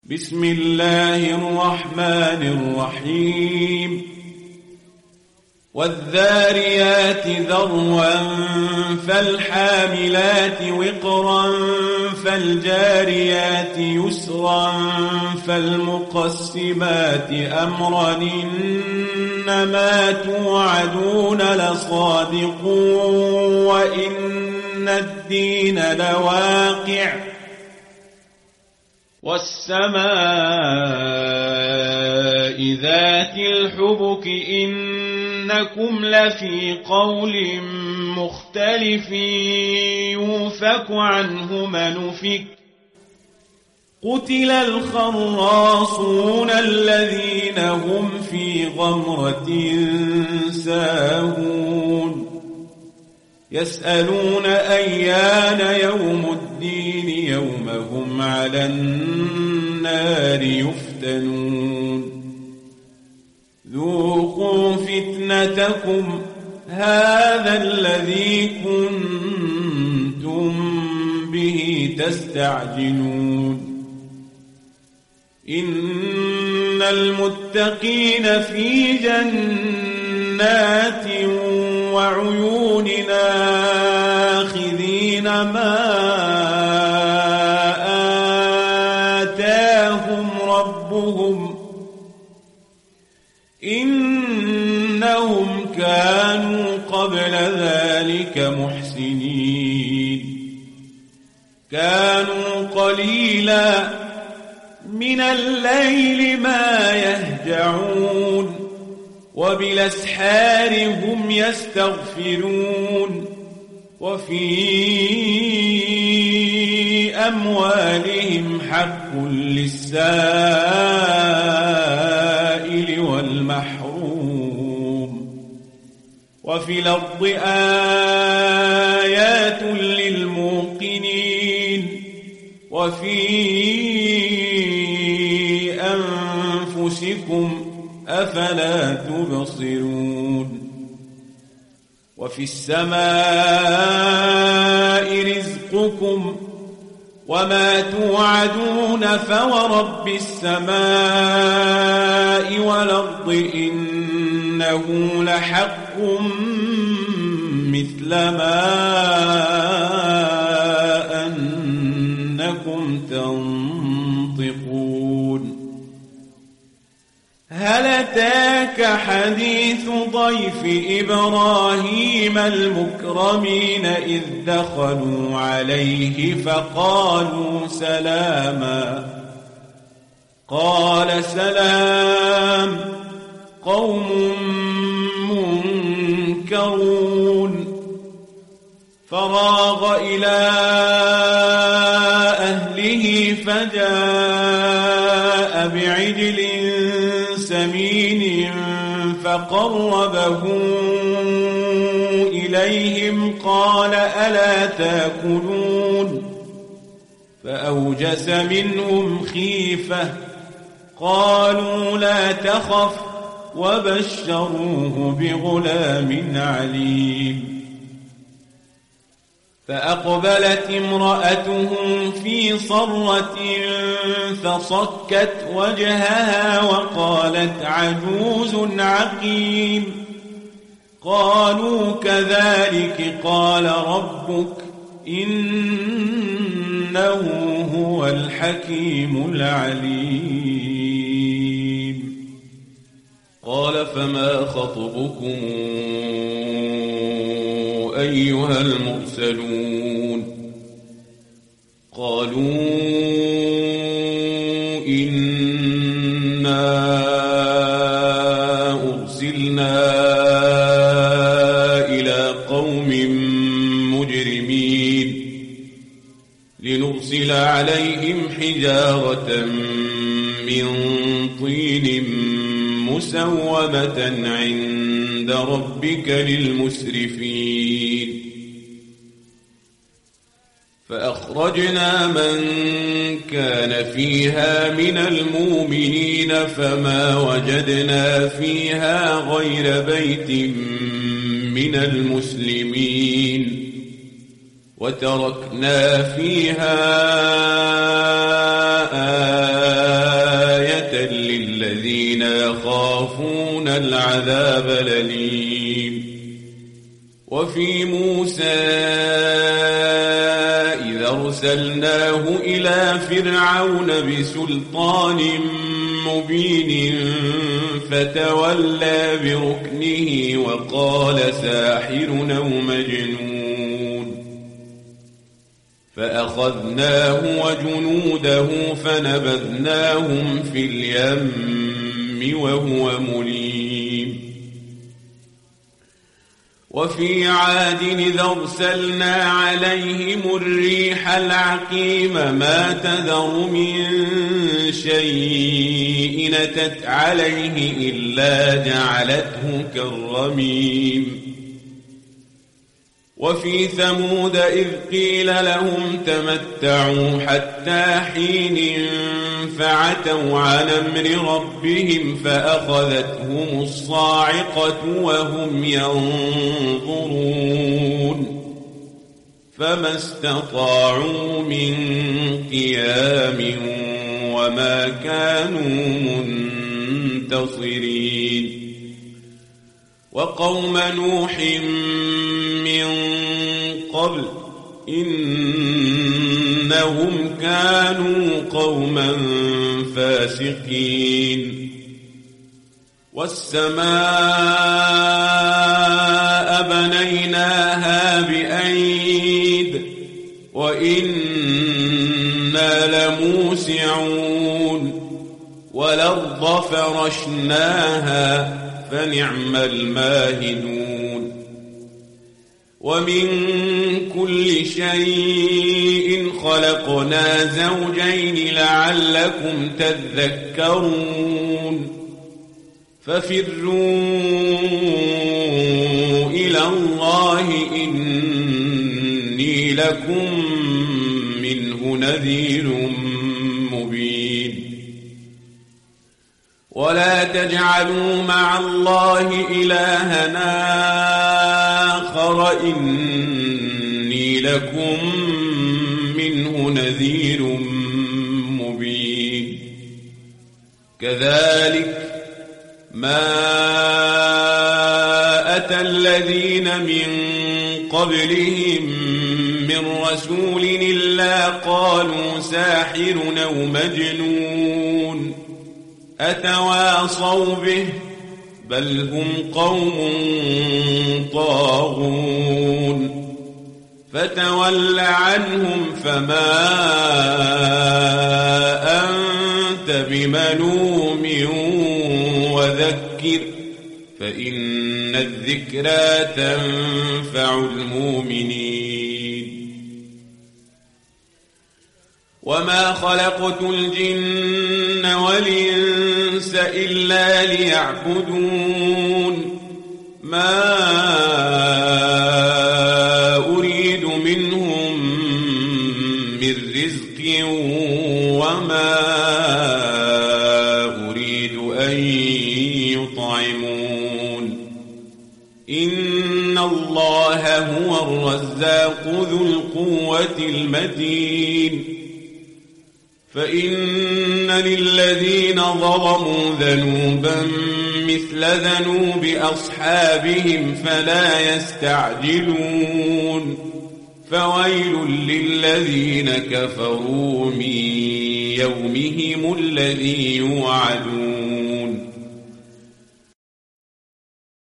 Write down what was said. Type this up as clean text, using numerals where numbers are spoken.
بسم الله الرحمن الرحيم والذاريات ذروا فالحاملات وقرا فالجاريات يسرا فالمقسمات أمرا إنما توعدون لصادق وإن الدين لواقع والسماء ذات الحبك إنكم لفي قول مختلف يوفك عنه من أفك قتل الخراصون الذين هم في غمرة ساهون يسألون أيان يوم الدين يوم هم على النار يفتنون ذوقوا فتنتكم هذا الذي كنتم به تستعجلون إن المتقين في جنات وعيون آخذين ما آتاهم ربهم إنهم كانوا قبل ذلك محسنين كانوا قليلا من الليل ما يهجعون وبالأسحار هم يستغفرون وفي أموالهم حق للسائل والمحروم وفي الأرض آيات للموقنين وفي أنفسكم أفلا تبصرون وفي السماء رزقكم وما توعدون فورب السماء والأرض إنه لحق مثل ما أنكم تنطقون هل أتاك حديث ضيف إبراهيم المكرمين إذ دخلوا عليه فقالوا سلاما قال سلام قوم منكرون فراغ إلى أهله فجاء بعجل سمين فقربه إليهم قال ألا تأكلون فأوجس منهم خيفة قالوا لا تخف وبشروه بغلام عليم فأقبلت امرأته في صرة فصكت وجهها وقالت عجوز عقيم قالوا كذلك قال ربك إنه هو الحكيم العليم قال فما خطبكم أيها المرسلون قالوا إنا أرسلنا إلى قوم مجرمين لنرسل عليهم حجارة من طين مسومة عند ربك للمسرفين فأخرجنا من كان فيها من المؤمنين فما وجدنا فيها غير بيت من المسلمين وتركنا فيها الذين يخافون العذاب الأليم. وفي موسى إذا أرسلناه إلى فرعون بسلطان مبين فتولى بركنه وقال ساحر أو مجنون، فأخذناه وجنوده فنبذناهم في اليم وهو مليم. وفي عاد إذا أرسلنا عليهم الريح العقيم ما تذر من شيء أتت عليه إلا جعلته كالرميم. وفي ثمود إذ قيل لهم تمتعوا حتى حين فعتوا عن أمر ربهم فأخذتهم الصاعقة وهم ينظرون فما استطاعوا من قيام وما كانوا منتصرين. وقوم نوح من قبل إنهم كانوا قوما فاسقين. والسماء بنيناها بأيد وإنا لموسعون. والأرض فرشناها فنعم الماهدون. ومن كل شيء خلقنا زوجين لعلكم تذكرون. ففروا إلى الله إني لكم منه نذير مبين. ولا تجعلوا مع الله إلهنا آخر إني لكم منه نذير مبين. كذلك ما أتى الذين من قبلهم من رسول إلا قالوا ساحر أو مجنون أتواصوا به بل هم قوم طاغون. فتول عنهم فما أنت بملوم وذكر فإن الذكرى تنفع المؤمنين. وما خلقت الجن والإنس إلا ليعبدون ما أريد منهم من رزق وما أريد أن يطعمون إن الله هو الرزاق ذو القوة المتين. فإن للذين ظلموا ذنوبا مثل ذنوب أصحابهم فلا يستعجلون. فويل للذين كفروا من يومهم الذي يوعدون.